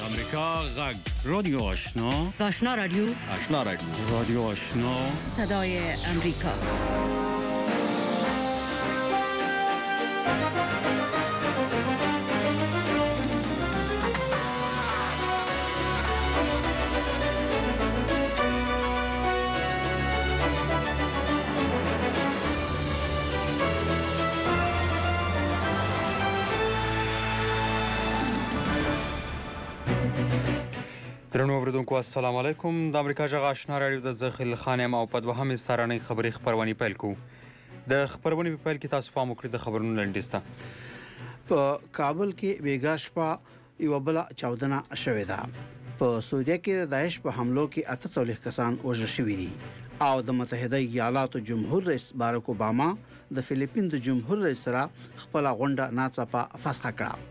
امریکا غږ رادیو آشنا آشنا رادیو رادیو آشنا صدای امریکا. درنو اوریدونکو السلام علیکم. د امریکا غږ آشنا رادیو د زخیل خانم او په دوهمې سرانۍ خبري خبرونه پیل کو. د خبرونه په پیل کې تاسو پام وکړئ د خبرونو لنډیسته. په کابل کې بیګا شپه یو بل چاودنه شوې ده. په سعودي کې د داعش په حملو کې 48 کسان وژل شوي دي او د متحده ایالاتو جمهور رئیس باراک اوباما د فلیپین د جمهور رئیس سره خپل غونډه ناڅاپه فسخ کړه.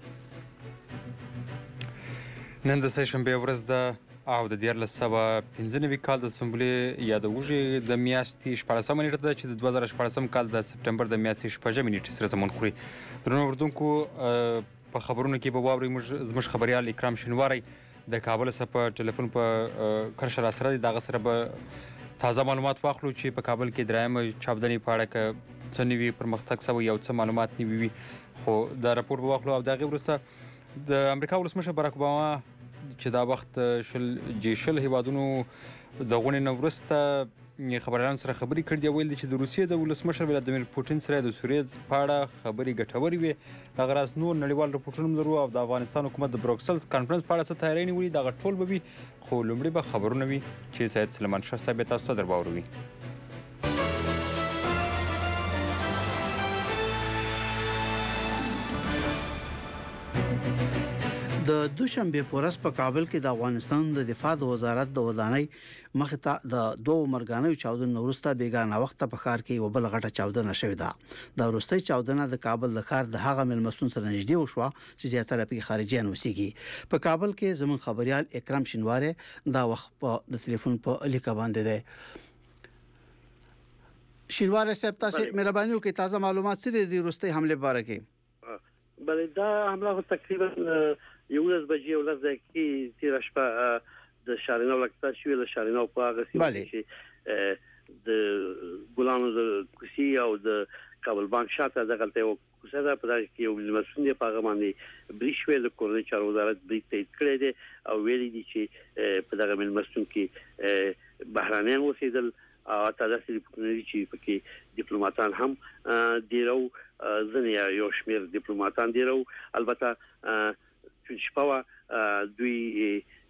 نن د سهشنبې ورځ ده او د 1995 کال د اسمبلې یا د وژې د میاشتې 14 نیټه ده چې د 2014 کال د سپټمبر د میاشتې 15 نیټې سره زمون خوري. درنو اوریدونکو په خبرونو کې به واورئ زموږ خبريال اکرام شینواری د کابل څخه په ټلیفون په کرشه را سره دغه سره به تازه معلومات واخلو چې په کابل کې درېیم چاودنې په اړه کې څه نوي پرمختګ شوی یو څه معلومات نیوي وي خو دا راپور به واخلو. او دغه وروسته د امریکا ولسمشر باراک اوباما چې دا وخت شل هیوادونو د غونې نه وروسته خبريالانو سره خبرې کړې دي. ویل دي چې د روسیې د ولسمشر ولادیمیر پوتین سره د سوریې په اړه خبرې ګټورې وي. دغه راز نور نړیوال رپورټونه هم لرو او د افغانستان حکومت د بروکسل کانفرنس په اړه څه تیاری نیولې دغه ټول به وي خو لومړی به خبرونه وي چې سید سلیمان شاه صاحب تاسو ته درباوروي. د دوشنبه پورس په کابل کې د افغانستان د دفاع د وزارت د ودانۍ مخ ته د دوه مرګانو چاودنې وروسته بیګانه وخت په ښار کې یو بل غټه چاودنه شوې ده. د وروستۍ چاودنه د کابل د ښار د هغه ملمستون سره نږدې وشوه چې زیاتره پکې خارجيان اوسېږي. په کابل کې زمون خبريال اکرام شینواری دا وخت په ټلیفون په لیکه باندې ده. شینواری صاحب تاسو مهرباني وکړئ تازه معلومات څه دي د وروستۍ حمله باره کې؟ بلې دا حمله تقریبا 11 بجې ولر د کې تیر شپه د شارینو لکتا شوې د شارینو په هغه سیمه چې د ګلانو د کوسي او د کابل بانک شاته د غلطه او کوسه ده په دغه کې یو مسؤل په هغه باندې بریښوي د کورنۍ چارو وزارت بریټ تایید کړی دی او ویلي دي چې په دغه مسؤل کې بهرانيان اوسېدل او تاسو د پوښتنې چې پکې ډیپلوماټان هم دیرو ځنه یو شمیر ډیپلوماټان دیرو البته چې شپه دوی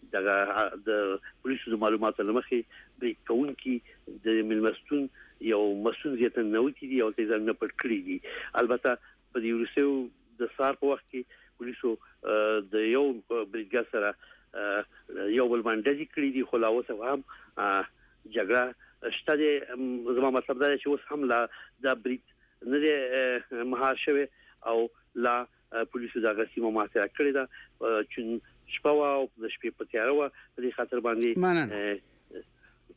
د پولیسو د معلوماتو لمخې بریک کونکي د ملمستون یو مسؤل زیاتن نوتی دی او تیزان نه پټ کړی دي. البته په دې ورسېو د سار په وخت کې پولیسو د یو بریګا سره یو بل باندې کړی دي خو لا اوسه هم جګړه شته دي. زما مطلب دا چې اوس هم لا د بریټ نه مهاجوي او لا پولیسو دا غسیمه ماته کړی دا چې شپه او د شپې په تیارو په دې خاطر باندې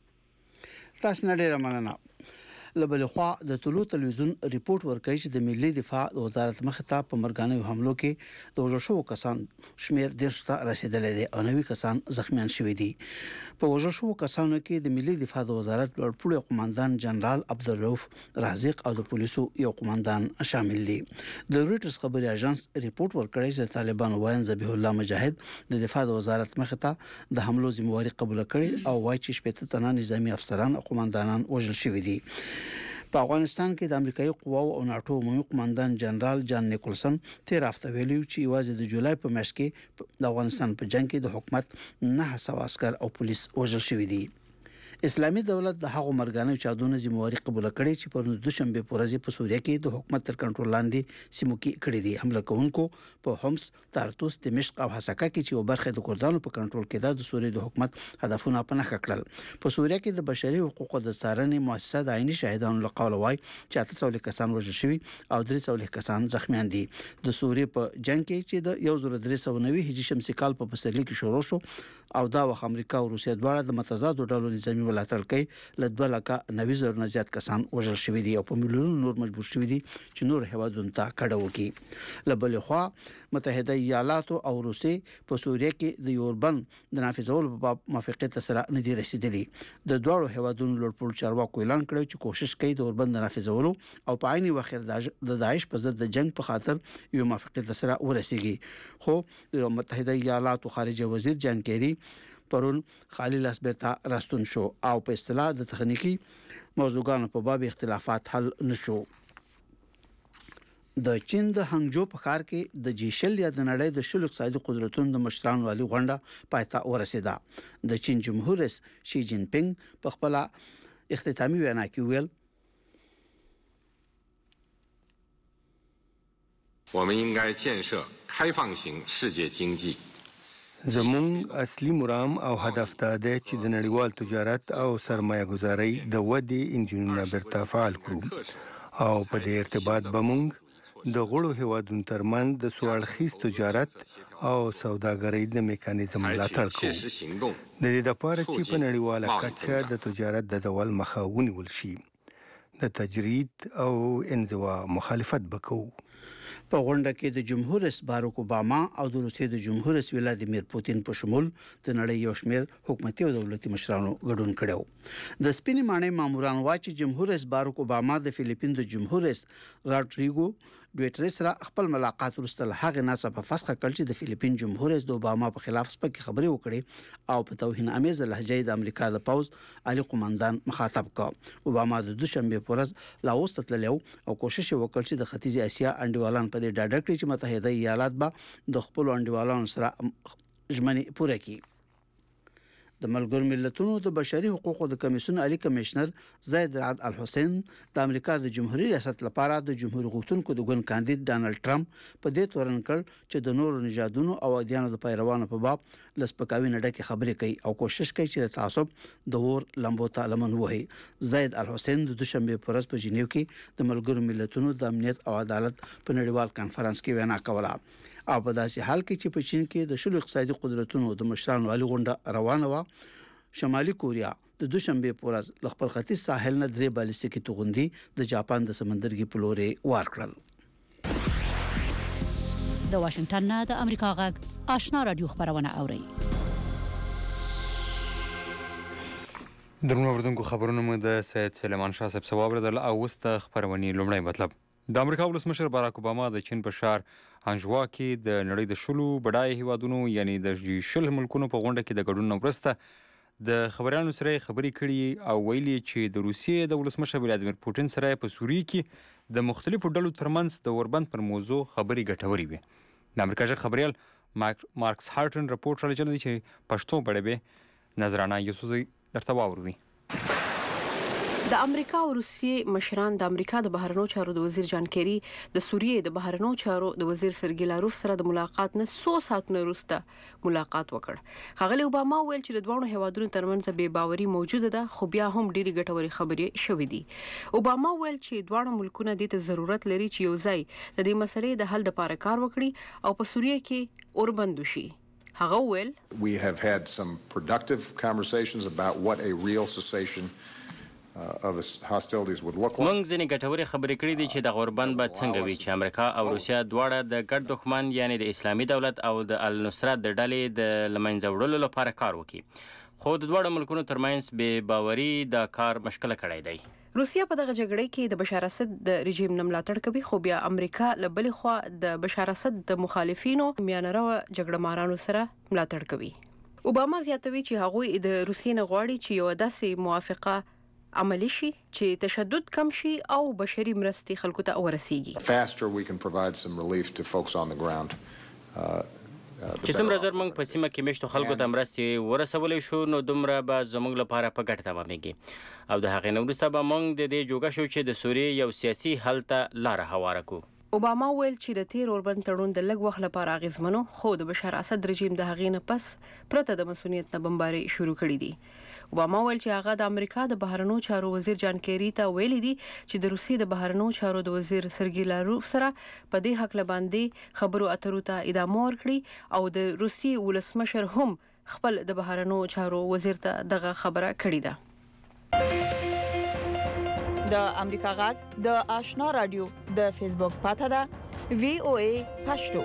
تاسو نه ډیر مننه. لبل خو د طلوع تلویزیون ریپورت ورکړي چې د ملي دفاع وزارت مخ ته په مرګانو حملو کې د وژل شوو کسان شمیر 10 ته رسیدلی دی او 90 کسان زخمیان شوي دي. په وژل شوو کسانو کې د ملي دفاع وزارت لوړپوړی قوماندان جنرال عبدالرؤف رازق او د پولیسو یو قوماندان شامل دي. د رويټرز خبري اژانس ریپورت ورکړي چې طالبان وایي ذبیح الله مجاهد د دفاع وزارت مخ ته د حملو ذمہواری قبول کړي او وایي چې شپږ تنه نظامی افسران او قوماندانان وژل شوي دي. په افغانستان کې د امریکایي قواو او ناتو عمومي قوماندان جنرال جان نیکولسن تیر هفته ویلي چې واځي د جولای په میاشت کې د افغانستان په جنگ کې د حکومت 900 عسكر او پولیس وژل شوي دي. اسلامي دولت د هغو مرګانو چاودنو ذمہواری قبول کړي چې په دوشنبه پورې په سوریه کې د حکومت تر کنټرول لاندې سیمو کې کړي دي. حمله کوونکو په حمص، تارتوس، دمشق او حسکه کې چې یو برخه د کردانو په کنټرول کې د سوریې د حکومت هدفونه په نښه کړل. په سوریه کې د بشري حقوقو د څارنې مؤسسه د عیني شاهدانو له قوله وايي چې 800 کسان وژل شوي او 300 کسان زخمیان دي. د سوریې په جنگ کې چې د 1390 هجري شمسي کال په پسرلي کې شروع شو او دا وخت امریکا او روسیه دواړه د متضادو ډلو نظامی ملاتړ کوي ل 2,90,000 نه زیات کسان وژل شوي دي او په میلیونونو نور مجبور شوي دي چې نور هیوادونو ته کډه وکړي. له بلې خوا متحده ایالاتو او روسیې په سوریه کې د یوربن د نافذولو په باب موافقت سره نه دي رسیدلي. د دوه هیوادونو لوړپوړ چارواکو اعلان کړی چې کوشش کوي د یوربن د نافذولو او په عین وخت د داعش په ضد د جنگ په خاطر یو موافقت سره ورسیږي. خو د متحده ایالاتو خارجه وزیر جان کیری پرون خالي لاس بیرته راستون شو او په اصطلاح د تخنیکی موضوعاتو په باب اختلافات حل نشو. د چین د هنګجو په ښار کې د جیشل یا د نړۍ د شل اقتصادي قدرتونو د مشرانو والي غونډه پاتې ورسیده. د چین جمهور رئیس شي جین پینګ په خپل اختتامي وینا کې ویل 我们应该建设开放型世界经济。 زموږ اصلي مرام او هدف دا دی چې د نړیوال تجارت او سرمایه گذاري د ودې انجنونه برته فعال کړو او په دې ارتباط به موږ د غړو هیوادونو ترمنځ د سوالخیز تجارت او سوداګرۍ د میکانیزم ملاتړ کوو. د دې لپاره چې په نړیواله کچه د تجارت د زوال مخه ونیول شي د تجرید او انزوا مخالفت وکړو. په غونډه کې د جمهور رئیس باراک اوباما او د روسیې د جمهور رئیس ولادیمیر پوتین په شمول د نړۍ یو شمېر حکومتي او دولتي مشرانو ګډون کړو. د سپینې ماڼۍ ماموران وايي چې جمهور رئیس باراک اوباما د فلیپین د جمهور رئیس راډریګو ډوټریس سره خپل ملاقات وروسته هغه ناڅاپه په فسخ کړ چې د فلیپین جمهور رئیس د اوباما په خلاف سپکې خبرې وکړي او په توهین امیز لهجه د امریکا د پوز عالی قوماندان مخاطب کړ. اوباما د دوشنبه پورز لاوس ته تللی او کوشش وکړ چې د ختیځ اسیا انډیوالان په دې ډاډه کړي چې متحده ایالات به د خپل انډیوالانو سره ژمنې پوره کړي. د ملګرو ملتونو د بشري حقوقو د کمیسیون عالی کمشنر زید رعد الحسین د امریکا د جمهوریت ریاست لپاره د جمهوریت غوښتونکو د ګوند کاندید ډانلډ ټرمپ په دې تورن کړ چې د نورو نژادونو او ادیانو د پیروانو په باب لسپکاوي نه ډکه خبرې کوي او کوشش کوي چې د تعصب د ور لمبو ته لمن وهي. زید الحسین د دوشنبه په ورځ په جنیو کې د ملګرو ملتونو د امنیت او عدالت په نړیوال کانفرنس کې وینا کوله او په داسې حال کې چې په چین کې د شلو اقتصادي قدرتونو د مشرانو والي غونډه روانه و. شمالي کوریا د دوشنبه په ورځ ل خپل ختیځ ساحل نه درې بالستیکي توغندي د جاپان د سمندرګي په لوري ورکړل. د واشنگټن نه د امریکا غږ آشنا رادیو خبرونه اوري. درنو اوردونکو خبرونه مو د سید سلیمان شاه صاحب ثواب لرل او وسته خبرونی لومړی مطلب. د امریکا ولسمشر باراک اوباما د چین په شهر هانجوا کې د نړۍ د شلو بډای هیوادونو یعنی د شل ملکونو په غونډه کې د ګډون وروسته د خبريالانو سره خبرې کړي او ویلي چې د روسیې د ولسمشر ولادیمیر پوتین سره په سوریه کې د مختلفو ډلو ترمنځ د اوربند پر موضوع خبرې ګټورې وي. د امریکا ژغ خبريال مارکس هارټن رپورټ را لېږلی چې پښتو بړې به نظرانه یوسفزی درته واوروي. د امریکا او روسیې مشران د امریکا د بهرنیو چارو د وزیر جان کیری د سوریې د بهرنیو چارو د وزیر سرګی لاروف سره د ملاقات نه 100 ساعتونو وروسته ملاقات وکړ. ښاغلي اوباما ویل چې د دوه هیوادونو ترمنځ بې باوري موجوده ده خو بیا هم ډېری ګټورې خبرې شوې دي. اوباما ویل چې دوه ملکونه د ته ضرورت لري چې یو ځای د دې مسلې د حل لپاره کار وکړي او په سوریه کې اوربند وشي. هغه ویل We have had some productive conversations about what a real cessation of the hostilities would look like. موږ ځینې ګټورې خبرې کړې دي چې د غوربند به څنګه وي چې امریکا او روسیا دواړه د ګډ دښمن یعنی د اسلامي دولت او د النصرت د ډلې د لمنځه وړلو لپاره کار وکړي. خو د دواړو ملکونو ترمنځ بې باوري دا کار مشکله کړی دی. روسیا په دغه جګړه کې د بشار اسد د رژیم نه ملاتړ کوي خو بیا امریکا له بلې خوا د بشار اسد د مخالفینو میانه رو جګړه مارانو سره ملاتړ کوي. اوباما زیاتوي چې هغوی د روسیې نه غواړي چې یو داسې موافقه عملی شي چې تشدد کم شي او بشري مرستې خلکو ته ورسیږي. Faster we can provide some relief to folks on the ground. چې څومره زر موږ په سیمه کې مشتو خلکو ته مرستې ورسولی شو نو دومره به زموږ لپاره په ګټه تمامېږي او د هغې نه وروسته به موږ د دې جوګه شو چې د سوریې یو سیاسي حل ته لاره هواره کړو. اوباما ویل چې د تیر اوربند تړون د لږ وخت لپاره اغیزمنو خو د بشار اسد رژیم د هغې نه پس پرته د مسؤلیت نه بمباري شروع کړي دي. اوباما ویل چې هغه د امریکا د بهرنیو چارو وزیر جان کیری ته ویلي دي چې د روسیې د بهرنیو چارو د وزیر سرګی لاروف سره په دې حق لباندې خبرو اترو ته ادامه ورکړي او د روسیې ولسمشر هم خپل د بهرنیو چارو وزیر ته دغه خبره کړې ده. د امریکا غږ د آشنا رادیو د فیسبوک پاته ده VOA پښتو.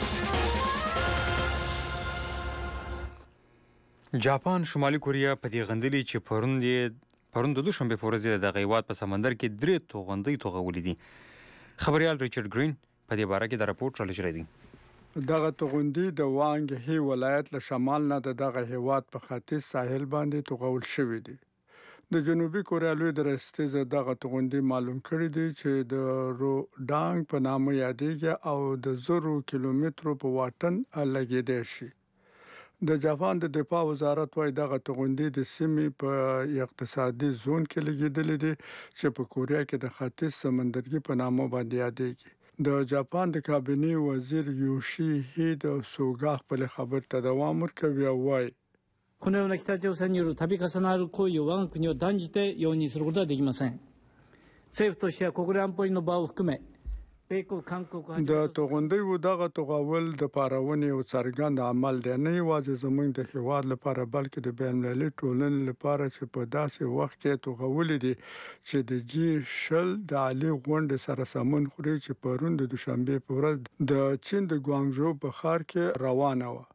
جاپان شمالي کوریا په دې غندلي چې پرون د دوشنبه په ورځ د هیواد په سمندر کې 3 توغندۍ توغولې دي. خبريال ریچارډ ګرین په دې باره کې د راپور رالیږلی دی. دغه توغندۍ د وانګ هی ولایت له شمال نه دغه هیواد په ختیځ ساحل باندې توغول شوې دي. د جنوبي کوریا لوی درستیزه دغه توغندۍ معلوم کړی دی چې د روډانګ په نامه یادېږي او د 0 کیلومترو په واټن لګیدي شي. د جاپان د دفاع وزارت وايي دغه توغندۍ د سیمې په اقتصادي زون کې لګیدلې دي چې په کوریا کې د ختیځ سمندرګي په نامه باندې یادېږي. د جاپان د کابینې وزیر یوشي هیده سوګا خپل خبر ته دوام ورکوي او وايي このような北朝鮮による度重なる行為を我が国を断じて容認することはできません。政府としては国連安保理の場を含め د توغندۍ دغه توغول د پارونې او څرګند عمل دی نه یوازې زموږ د هیواد لپاره بلکې د بین المللي ټولنې لپاره چې په داسې وخت کې توغولې دي چې د G20 د عالی غونډې سره سمون خوري چې پرون د دوشنبه په ورځ د چین د ګوانګژو په ښار کې روانه و.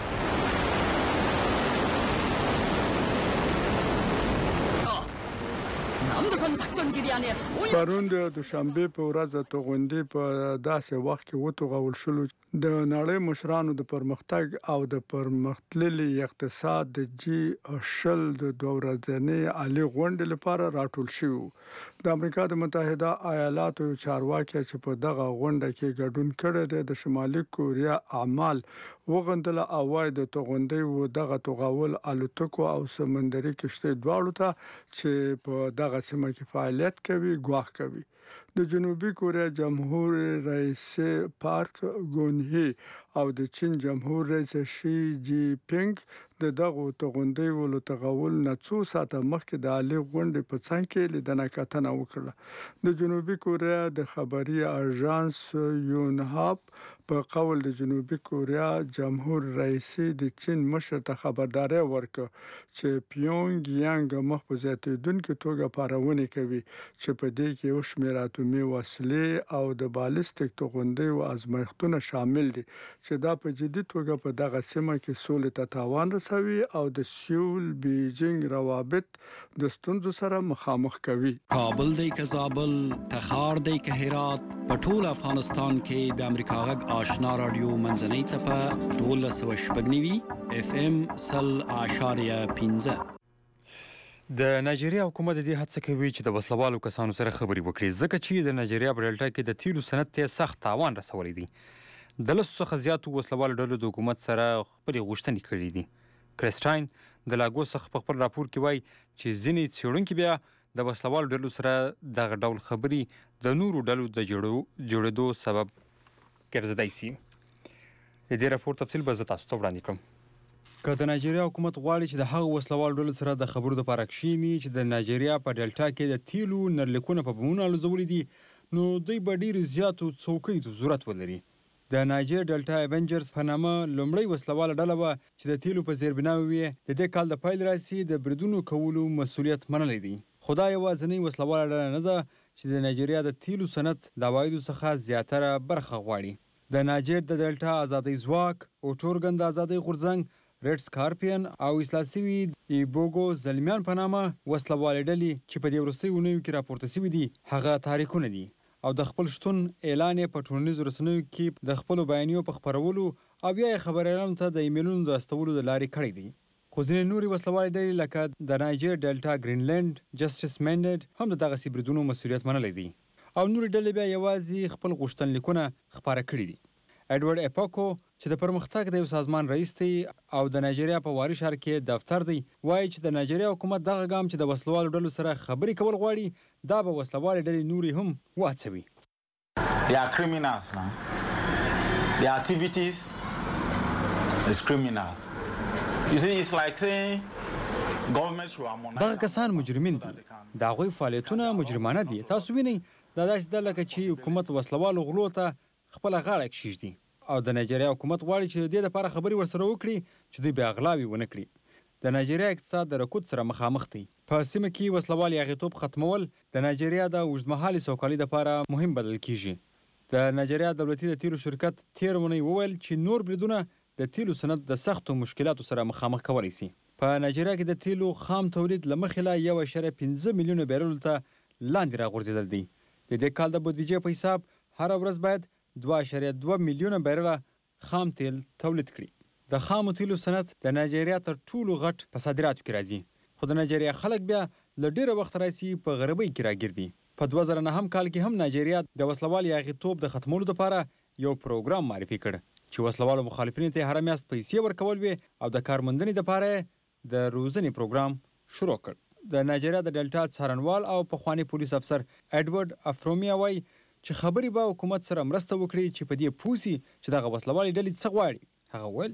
پرون د دوشنبه په ورځ د توغندۍ په داسې وخت کې وتوغول شول د نړۍ مشرانو د پرمختګ او د پرمختللي اقتصاد د G20 د دورځنې عالی غونډې لپاره راټول شو. د امریکا د متحده ایالاتو چارواکي چې په دغه غونډه کې ګډون کړی دی د شمالي کوریا اعمال وغندل او وايي د توغندۍ دغه توغول الوتکو او سمندري کشتۍ دواړو ته چې په دغه سیمه کې فعالیت کوي ګواښ کوي. د جنوبي کوریا جمهور رئیس پارک گون-هی او د چین جمهور رئیس شي جی پینګ د دغه توغندۍ ولو تغول نه څو ساعته مخکې د عالی غونډې په څنګ کې لیدنه کتنه وکړه. د جنوبي کوریا د خبري اژانس یونهاپ په قول د جنوبي کوریا جمهور رئیس د چین مشر ته خبرداري ورکړه چې پیونګ یانګ مخ په زیاتېدونکو توګه پارونه کوي چې په دې کې یو شمېر اتومي وسلې او د بالستیک توغندۍ او ازمایښتونه شامل دي چې دا په جدي توګه په دغه سیمه کې سولې ته تاوان رسوي او د سیول بیجینګ روابط د ستونزو سره مخامخ کوي. کابل دی که زابل تخار دی که هرات په ټول افغانستان کې د امریکا غږ آشنا رادیو منځنۍ څپه 1290 FM 0.15. د نایجیریا حکومت د دې هڅه کوي چې د وسلوالو کسانو سره خبرې وکړي ځکه چې د نایجیریا په ډلټا کې د تیلو صنعت ته سخت تاوان رسولی دی. د 100 څخه زیاتو وسلوالو ډلو د حکومت سره خپلې غوښتنې کړې دي. کریسټاین د لاګوس څخه په خپل راپور کې وایي چې ځینې څېړونکي بیا د وسلوالو ډلو سره دغه ډول خبرې د نورو ډلو د جوړېدو سبب ګرځېدای شي. د دې راپور تفصیل به زه تاسو ته وړاندې کړم. که د نایجیریا حکومت غواړي چې د هغو وسلوالو ډلو سره د خبرو دپاره کښېني چې د نایجیریا په ډلټا کې د تیلو نرلیکونه په بمونو الوزولي دي نو دوی به ډېرو زیاتو څوکیو ته ضرورت ولري. د نایجر ډلټا ایونجرز په نامه لومړۍ وسلواله ډله به چې د تیلو په زیربنا وي د دې کال د پیل راسي د بریدونو کولو مسؤلیت منلی دی. خو دا یوازینۍ وسلواله ډله نه ده چې د نایجیریا د تیلو صنعت د عوایدو څخه زیاتره برخه غواړي. د نایجر د ډلټا ازادۍ ځواک اوټورګن د ازادۍ غورځنګ ریډ سکارپین او اصلاح شوي ایبوګو زلمیان په نامه وسلوالې ډلې چې په دې وروستیو اونیو کې راپورته شوي دي هغه تحریکونه دي او د خپل شتون اعلان یې په ټولنیزو رسنیو کې د خپلو بیانیو په خپرولو او بیا یې خبریالانو ته د ایمیلونو د استولو د لارې کړی دی. خو ځینې نورې وسلوالې ډلې لکه د نایجر ډلټا ګرینلینډ جسټس مینډډ هم د دغسې بریدونو مسؤلیت منلی دی او نورې ډلې بیا یوازې خپل غوښتنلیکونه خپاره کړي دي. ایډورډ اپاکو چې د پرمختګ د یو سازمان رئیس دی او د نایجیریا په واري ښار کې دفتر دی وایي چې د نایجیریا حکومت دغه ګام چې د وسلوالو ډلو سره خبرې کول غواړي دا به وسلوالې ډلې نورې هم وهڅوي. They are criminals now. Their activities is criminal. You see, it's like saying government should harmonize. دغه کسان مجرمین دي. د هغوی فعالیتونه مجرمانه دي. تاسو وینئ دا داسې ده لکه چې حکومت وسلوالو غلو ته خپله غاړه کښېږدي او د نایجیریا حکومت غواړي چې د دې لپاره خبرې ورسره وکړي چې دوی بیا غلاوې ونه کړي. د نایجیریا اقتصاد د رکود سره مخامخ دی. په سیمه کې وسلوال یاغیتوب ختمول د نایجیریا د اوږدمهالې سوکالۍ لپاره مهم بلل کیږي. د نایجیریا دولتي د تیلو شرکت تیر اونۍ وویل چې نور بریدونه د تیلو صنعت د سختو مشکلاتو سره مخامخ کولی شي. په نایجیریا کې د تیلو خام تولید له مخې له 1.5 میلیونه بیرلو ته لاندې راغورځېدل دی. د دې کال د بودیجې په حساب هر ورځ باید 2.2 میلیونه بیرله خام تیل تولید کړي. د خامو تیلو صنعت د نایجیریا تر ټولو غټ په صادراتو کې راځي. خو د نایجیریا خلک بیا له ډیره وخت راځي په غربۍ کې راګرځي. په 2009 کال کې هم نایجیریا د وسلوال یاغیتوب د ختمولو لپاره یو پروګرام معرفي کړ چې وسلوالو مخالفینو ته هر میاشت پیسې ورکول وي او د کارموندنې لپاره د روزنې پروګرام شروع کړ. د نایجیریا د ډیلټا څارنوال او پخوانی پولیس افسر اډورډ افرومیا وایي چې خبرې به حکومت سره مرسته وکړي چې په دې پوه شي چې دغه وسلوالې ډلې څه غواړي. هغه ویل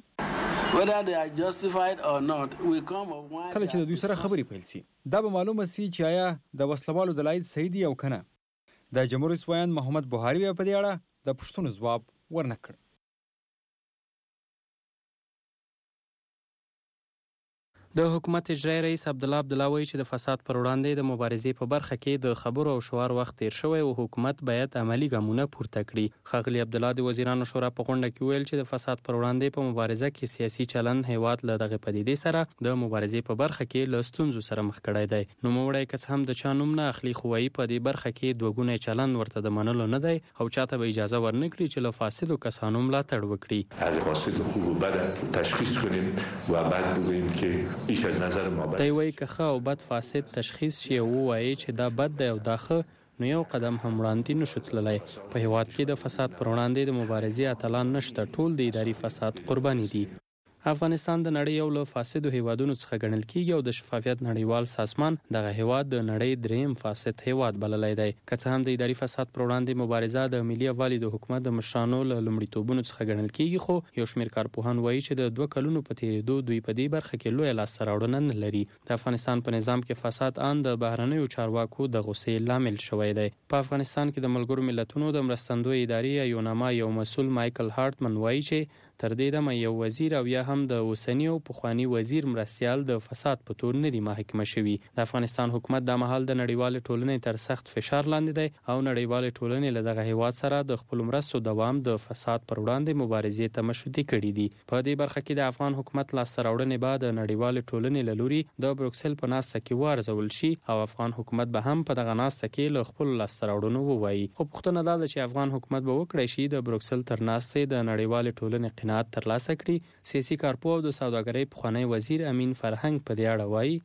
کله چې د دوی سره خبرې پیل شي دا به معلومه شي چې آیا د وسلوالو دلایل صحیح دي او که نه. د جمهور رئیس ویاند محمد بوهاري په دې اړه د پوښتنو ځواب ورنه کړ. د حکومت اجرایي رئیس عبدالله وایي چې د فساد پر وړاندې د مبارزې په برخه کې د خبرو او شعار وخت تیر شوی او حکومت باید عملی ګامونه پورته کړي. ښاغلي عبدالله د وزیرانو شورا په غونډه کې ویل چې د فساد پر وړاندې په مبارزه کې سیاسي چلن هیواد له دغه پدیدې سره د مبارزې په برخه کې له ستونزو سره مخ کړی دی. نوموړی که څه هم د چا نوم نه اخلي خو وایي په دې برخه کې دوه چلن ورته د منلو نه دی او چاته به اجازه ورنکړي چې له فاسدو کسانو ملاتړ وکړي. از فاسد خوب و بد تشخیص کنیم و بعد بگوییم که ایش از نظر دی وایي که ښه او بد فاسد تشخیص شي او ووایي چې دا بد دی او دا ښه نو یو قدم هم وړاندې نشو تللی. په هیواد کې د فساد پر وړاندې د مبارزې اتلان نشته، ټول د اداري فساد قرباني دي. افغانستان د نړۍ یو له فاسدو هیوادونو څخه ګڼل کیږي او د شفافیت نړیوال سازمان دغه هیواد د نړۍ دریم فاسد هیواد بللی دی. که څه هم د اداري فساد پر وړاندې مبارزه د ملي یووالي د حکومت د مشرانو له لومړیتوبونو څخه ګڼل کیږي، خو یو شمېر کارپوهان وایي چې د 2 کلونو په تېرېدو دوی په دې برخه کې لویه لاسته راوړنه نه لري. د افغانستان په نظام کې فساد ان د بهرنیو چارواکو د غوسې لامل شوی دی. په افغانستان کې د ملګرو ملتونو د مرستندوی ادارې یوناما یو مسؤل مایکل هارټمن وایي چې تر دې دمه یو وزیر او یا هم د اوسني او پخوانی وزیر مرستیال د فساد په تور نه دي محاکمه شوي. د افغانستان حکومت د مهال د نړیوال ټولنې تر سخت فشار لاندې دی او نړیوال ټولنې له دغه هیواد سره د خپل مرستو دوام د فساد پر وړاندې مبارزې ته مشروطي کړي دي. په دې برخه کې د افغان حکومت لاسته راوړنې بعد د نړیوال ټولنې له لوري د بروکسل په ناسته کې وارزول شي او افغان حکومت به هم په دغه ناسته کې له خپل لاسته راوړنو ووایي. خو پوښتنه دا ده چې افغان حکومت به وکړی شي د بروکسل تر ناستې د نړیوال ټولنې قناعت ترلاسه کړي. سیاسی کارپوه او د سوداګرۍ پخوانی وزیر امین فرهنگ په دې اړه وایي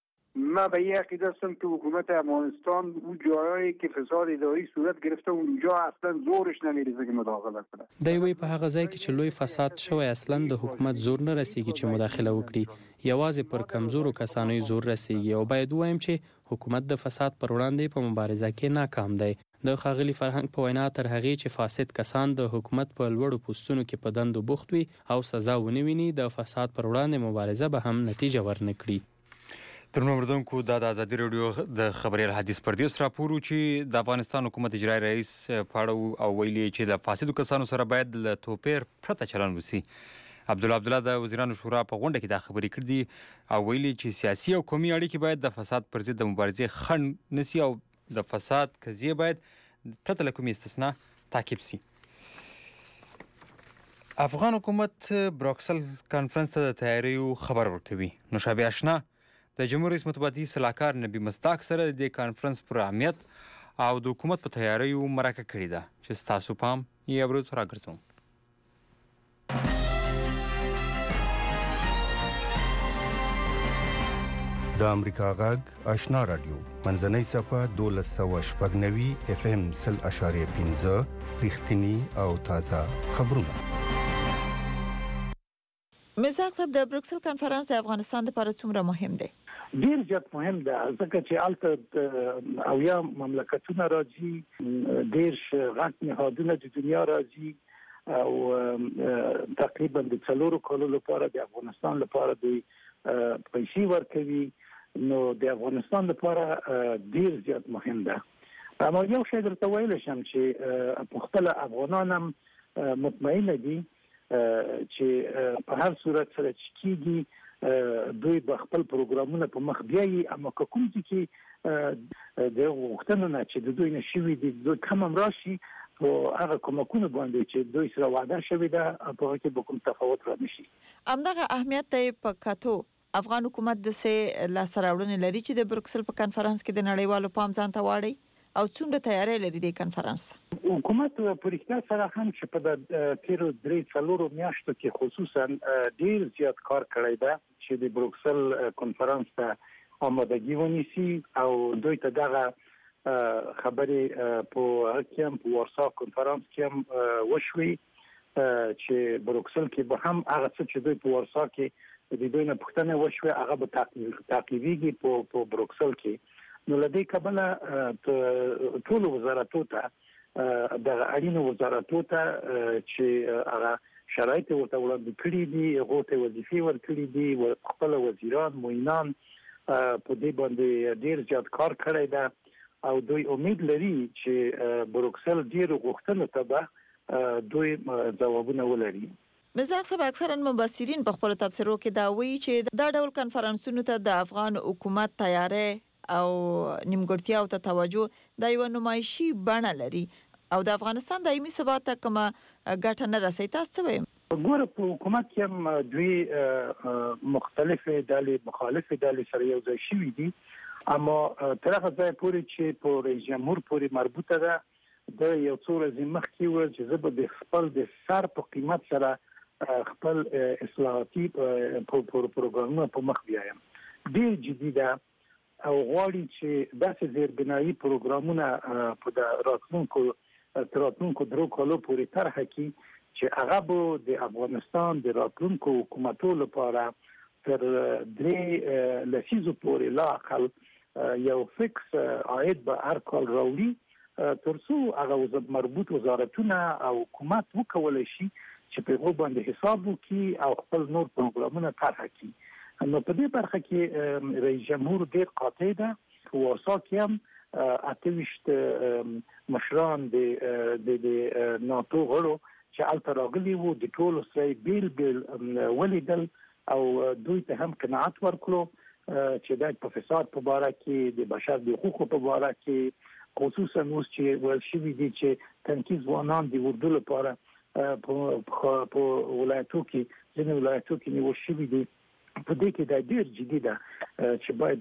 من به این عقیده هستم که حکومت افغانستان اون جاهایی که فساد اداری صورت گرفته اونجا اصلا زورش نمیرسه که مداخله کنه. دی وی په هغه ځای کې چې لوی فساد شوی اصلا د حکومت زور نه رسیږي چې مداخله وکړي، یوازې پر کمزورو کسانو زور رسیږي او باید وایم چې حکومت د فساد پر وړاندې په مبارزه کې ناکام دی. د ښاغلي فرهنګ په وینا تر هغې چې فاسد کسان د حکومت په لوړو پوستونو کې په دندو بوخت وي او سزا ونه ویني، د فساد پر وړاندې مبارزه به هم نتیجه ورنه کړي. درنو اردوونکو دا د ازادي راډیو د خبریال حدیث پردیس راپور چې د افغانستان حکومت اجرایي رئیس پاړو او ویلي چې د فاسدو کسانو سره باید له توپیر پرته چلن وسی. عبدالله د وزیرانو شورا په غونډه کې دا خبرې کړې دي او ویلي چې سیاسي او قومي اړیکې باید د فساد پر ضد د مبارزې خنډ نسی او د فساد قضیې باید پرته له کومې استثنا تعقیب سي. افغان حکومت بروکسل کانفرنس ته د تیاریو خبر ورکوي. نو شابه آشنا د جمهور رئیس مطبوعاتي صلاحکار نبی مصداق سره د کانفرنس پر اهمیت او د حکومت په تیاریو مرکه کړې ده چې ستاسو پام یې اورو ته راګرځوم. د امریکا غږ آشنا رادیو منځنۍ صفحه 1290 FM 0.5 رښتینی او تازه خبرونه. مزاق صاحب د بروکسل کانفرنس د افغانستان لپاره څومره مهم دی؟ ډیر زیات مهم ده ځکه چې البته او یا مملکتونه راځي، ډیر غټ نهادونه د دنیا راځي او تقریبا د 4 کالو لپاره د افغانستان لپاره د پیسې ورکوي. نو د افغانستان لپاره ډیر زیات مهم ده. اما یو شی درته ویل شم چې په خپل افغانان هم مطمئن دي چې په هر صورت سره چې کیږي دوی په خپل پروګرامونه په مخ بیاي اما کوم چې د وختونو نه چې د دوی نشوي د کوم راشي او هغه کومکونه باندې چې دوی سره وعده شوی دا په هغه کې به کوم تفاوت را نشي. همدغه اهمیت ته په کاتو افغان حکومت د سه لاسراوړنې لري چې د بروکسل په کانفرنس کې د نړیوالو پام ځان ته واړي او څومره تیاری لري د کانفرنس. حکومت په رښتیا سره هم چې په د تیرو 3-4 میاشتو کې خصوصا ډیر زیات کار کړی دی چې د بروکسل کانفرنس ته آمادګي ونیسي او دوی ته دغه خبرې په هکیم په وارسا کانفرنس کې هم وشوي چې بروکسل کې به هم هغه څه چې دوی په وارسا کې د دوی نه پوښتنه وشوي هغه به تعقیبېږي په بروکسل کې. نو لدې کبله ټول وزارتو ته د اړینو وزارتو ته چې هغه شرایط ورته وړاندې کړي دي هغه ته وظیفې ورکړي دي خپل وزیران معینان په دې باندې ډیر زیات کار کړی دی او دوی امید لري چې بروکسل ډیر غوښتنه ته به دوی ځوابونه ولري. مزاق صاحب اکثرا مبصرین په خپل تفسیرو کې دا وایي چې دا ډول کانفرنسونو ته د افغان حکومت تیاری او نیمګړتیاو ته توجه د یو نمایشي بڼه لري او د افغانستان دایمي ثبات ته کومه ګټه نه رسي. تاسو وایم ګوره په حکومت کې هم دوی مختلفه ډلې مخالفه ډلې سره یو ځای شوي دي اما تر هغه ځای پورې چې په رئیس جمهور پورې مربوطه ده د یو څو ورځې مخکې و چې زه به د خپل د سر په قیمت سره خپل اصلاحاتي پروګرامونه په مخ بیایم. ډیر جدي ده او غواړي چې داسې زیربنایي پروګرامونه په د راتلونکو درو کالو پورې طرح کړي چې هغه به د افغانستان د راتلونکو حکومتو لپاره تر 3 لسیزو پورې لا اقل یو فکس عاید به هر کال راوړي ترڅو هغه مربوط وزارتونه او حکومت وکولای شي چې په هغه باندې حساب وکړي او خپل نور پروګرامونه طرح کړي. نو په دې برخه کې رئیس جمهور ډیر قاطع ده. په وارسا کې هم اتويشت مشران د ناتو غړو چې الته راغلي وو د ټولو سره بیل ولیدل او دوی ته هم قناعت ورکړو چې د فساد په اړه کې د بشر د حقوقو په اړه کې خصوصا اوس چې ورشي دي چې تنکیز ځوانان د ورډو لپاره په ولایتو کې ځینې ولایتو کې نیول شوي دي. په دې کې د ډیر جدي ده چې باید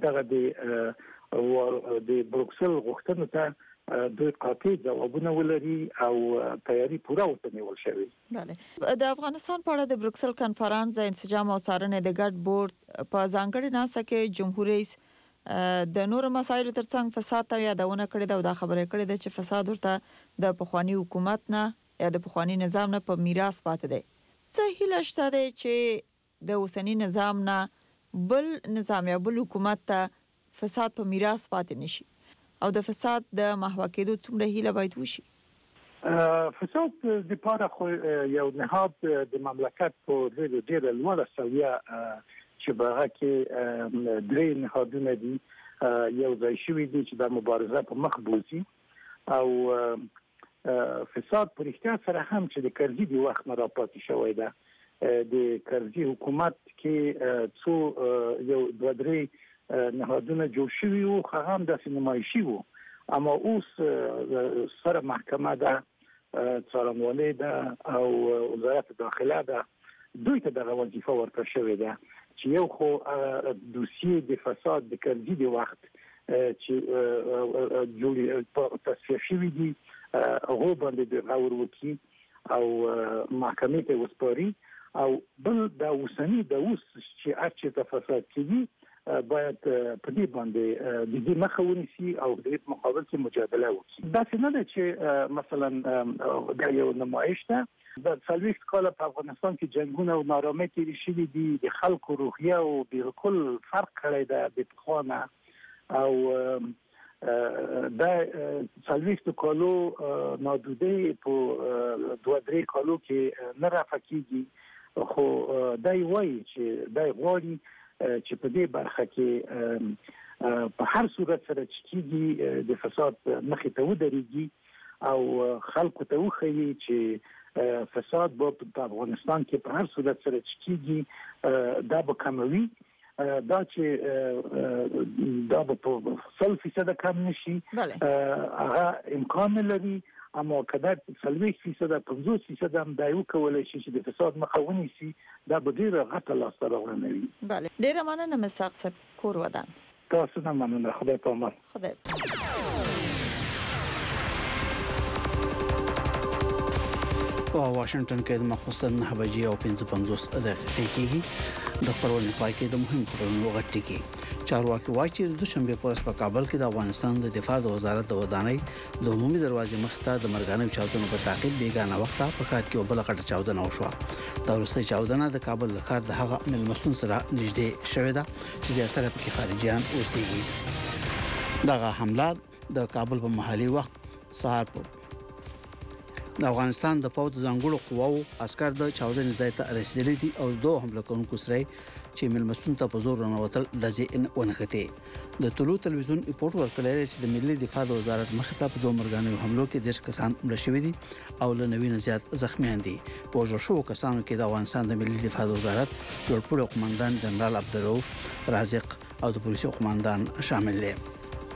دغه د بروکسل غوښتنو ته دوی قاطع ځوابونه ولري او تیاری پوره وتنول شوی. بله د افغانستان په اړه د بروکسل کانفرنس د انسجام او څارنې د ګډ بورډ په ځانګړي ناسه کې جمهور رئیس د نور مسایلو ترڅنګ فساد ته یادونه کړې ده او دا خبره کړې ده چې فساد ورته د پخوانی حکومت نه یا د پخوانی نظام نه په میراث پاتې دی. څه هیله شته چې د اوسنی نظام نه بل نظام یا بل حکومت ته فساد په میراث پاتې نشي او د فساد د محو کېدو څومره هیله باید وشي؟ فساد د لپاره خو یو نهاد د مملکت په ډېر لوړه سویه چې هغه کې درې نهادونه دي یو ځای شوي دي چې د مبارزه په مخ بوزي او فساد په رښتیا سره هم چې د کرزي د وخت نه راپاتې شوی ده. د کرزي حکومت کې څو یو دوه درې نهادونه جوړ شوي وو هغه هم داسې نمایشي وو اما اوس سره محکمه ده څارنوالۍ ده او وزارت داخله ده دوی ته دغه وظیفه ورکړل شوې ده چې یو خو دوسیې د فساد د کرزي د وخت چې جوړ تصفیه شوي دي هغه باندې د غور وکي او محکمې ته وسپاري او بل د اوسنی د اوس چې اچې د فساد کیږي باید په دې باندې د دې مخه ونیسي او د مقابل کې مجادله وکړي. دا څه نه ده چې مثلا د یو نمایش ده د 40 کال په افغانستان کې جنگونه او نارامي تیرې شوې دي د خلکو روحیه او بالکل فرق کړی ده د پخوانه او دا 40 کالو نادوده په 2-3 کالو کې نه رافقېږي خو دای وایي چې دای غواړي چې په دې برخه کې په هر صورت سره چې د فساد مخې ته ودرېږي او خلکو ته وښیي چې فساد په افغانستان کې په هر صورت سره چکیږي دا به کموي دا چې دا په 100% کم نشي هغه امکان لري اما کله 30% 50% هم دا یو کولای شي چې د فساد مخه ونیسي دا به ډیره غټه لاسته راوړنه وي. بله ډیره مننه مستحق صاحب کور ودان. تاسو نه مننه خدای په امان. خدای په واشنگټن کې د مخصوصن 9:50 او 55 دقیقې کېږي د خبرونو پای کې د مهم خبرونو غټي کې چارواکي وايي چې د دوشنبه په ورځ په کابل کې د افغانستان د دفاع د وزارت د ودانۍ د عمومي دروازې مخ ته د مرګانو چاودنو په تعقیب بیگانه وخت په ښار کې وبله غټه چاودنه وشوه. دا وروسته چاودنه د کابل د ښار د هغه ملمستون سره نږدې شوې ده چې زیاتره پکې خارجيان اوسېږي. دغه حمله د کابل په محلي وخت سهار په د افغانستان د پوځ ځانګړو قواو عسكر د چاودنې ځای ته رسیدلي دي او دوه حمله کوونکو سره چې ملمستون ته په زور رانوتل د ځین ونښتې. د طلوع تلویزیون ریپورت ورکړی چې د ملي دفاع د وزارت مخ ته په دوه مرګانو حملو کې 10 کسان مړه شوي دي او له 90 زیات زخمیان دي. په وژل شوو کسانو کې د افغانستان د ملي دفاع د وزارت لوړپوړی قومندان جنرال عبدالرؤف رازق او د پولیسو قومندان شامل دي.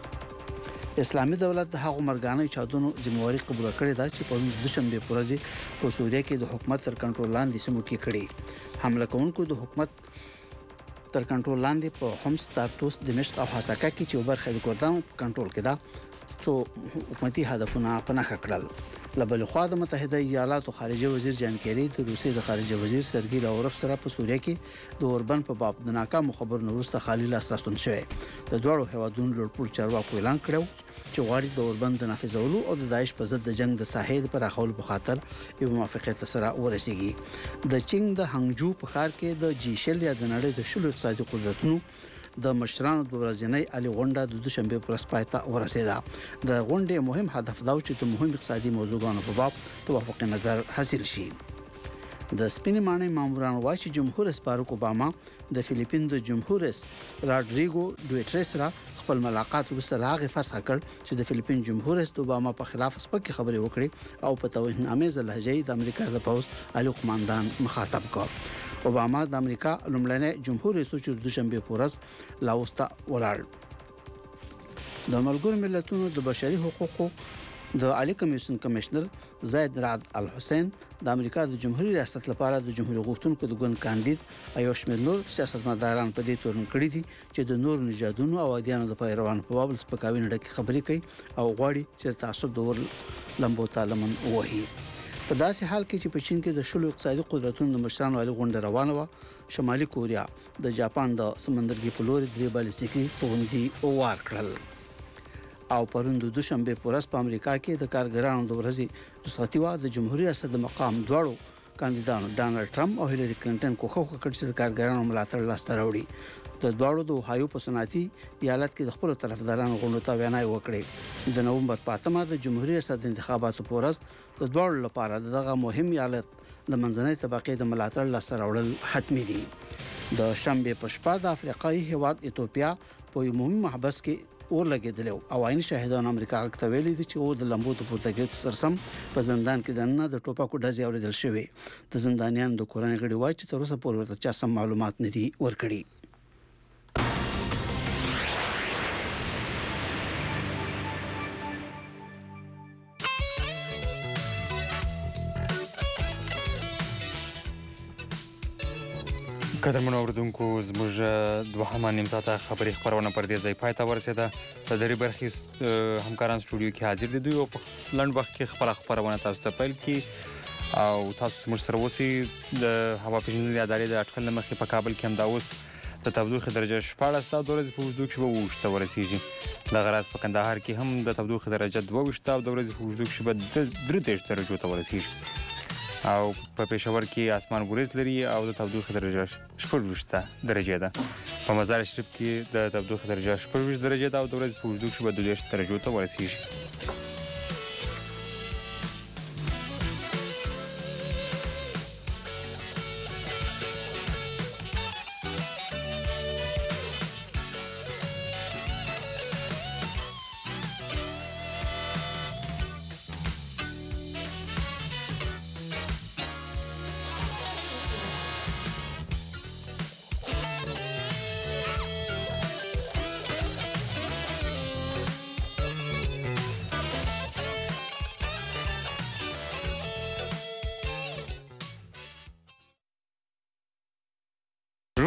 اسلامي دولت د هغو مرګانو چاودنو ذمہواری قبول کړې ده چې په دوشنبه په ورځ په سوریه کې د حکومت تر کنټرول لاندې سیمو کې کړي. حمله کوونکو د حکومت تر کنټرول لاندې په حمص، طرطوس، دمشق او حسکه کې چې برخه د کردانو په کنټرول کې ده څو حکومتي هدفونه پناه کړل. لبل خو د متحده ایالاتو خارجه وزیر جان کیری د روسي د خارجه وزیر سرګي لاوروف سره په سوریه کې د اوربن په باب د ناکام خبر نورسته خالي لاس راستون شوی. د دوړو هوادونو لوړپوړ چارواکو اعلان کړو چې غواړي د اوربن د نافذولو او د داعش په ضد د جنگ د ساحې پر اخول په خاطر یو موافقت سره ورسیږي. د چینګ د هنګجو په ښار کې د جیشل یا د نړۍ د شلو اقتصادي قدرتونو د مشرانو د ورځنۍ علي غونډه د دوشنبه پر سپایته ورسېده. د غونډې مهم هدف دا و چې د مهم اقتصادي موضوعاتو په باب توافق نظر حاصل شي. د سپینې ماڼۍ ماموران وايي چې جمهور رئیس باراک اوباما د فلیپین د جمهور رئیس راډریګو ډوټریس سره خپل ملاقات وروسته لاغه فسخ کړ چې د فلیپین جمهور رئیس د اوباما په خلاف سپکې خبرې وکړي او په توهینامیزه لهجه د امریکا د پوز علي قومندان مخاطب کړ. اوباما د امریکا لومړنی جمهور رئیس چې د دوشنبه په ورځ لاوستا ولاړ. د ملګرو ملتونو د بشري حقوقو د عالی کمیشن کمشنر زید رعد الحسین د امریکا د جمهوریت ریاست لپاره د جمهوریت غوښتونکو د ګوند کاندید ایو شمیر نور سیاستمداران په دې تورن کړی دي چې د نور نژادونو او ادیانو د پیروانو په باب سپکاوي نه ډکه خبرې کوي او غواړي چې تعصب د ور لمبو تعلمن وهي. په داسې حال کې چې په چین کې د شلو اقتصادي قدرتونو د مشرانو علي غونډه روانه و، شمالي کوریا د جاپان د سمندرګي په لوري درې بالستیکي توغندي وار کړل او پرون د دوشنبه په ورځ په امریکا کې د کارګرانو د ورځې رخصتي وا د جمهوریت ریاست د مقام دواړو کاندیدانو ډانلډ ټرمپ او هیلری کلینټن کوښښ وکړ چې د کارګرانو ملاتړ لاسته راوړي. د دواړو د اوهایو په صنعتي ایالت کې د خپل طرفدارانو غونډو ته ویناي وکړي. د نومبر په 8مه د جمهوریت ریاست د انتخاباتو په ورځ د دواړو لپاره دغه مهم ایالت د منځنۍ طبقې د ملاتړ لاسته راوړل حتمي دي. د شنبه په شپه د افریقایي هیواد ایتوپیا په یو مهم محبس کې اور لګیدل او عین شاهدان امریکا غږ ویلي دي چې اور د لمبو د پورتګیو سرسم په زندان کې دنه د ټوپکو ډزې اوریدل شوې. د زندانیانو د کورنۍ غړي وایي چې تر اوسه پورې ورته چا سم معلومات نه دي ورکړي. قدرمنو اوردونکو زموږ دوهمه نیم ساعته خبري خبرونه پر دې ځای پای ته ورسېده. د درې برخې همکاران سټوډیو کې حاضر دي. دوی په لنډ وخت کې خبرونه تاسو ته پیل کړي او تاسو موږ سره اوسئ. د هوا پیژندنې ادارې د اټکل له مخې په کابل کې همدا اوس د تودوخې درجه 14 او د ورځې په اوږدو کې به 20 ته ورسیږي. دغه راز په کندهار کې هم د تودوخې درجه 22 او د ورځې په اوږدو کې به 33 درجو ته ورسیږي او په پېښور کې اسمان ګریز لري او د تودوخې درجه 14 درجه ده. په مزار شریف کې د تودوخې درجه 14 درجه ده او د ورځې په اوږدو کې به 22 درجو ته ورسیږي.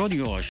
رادیو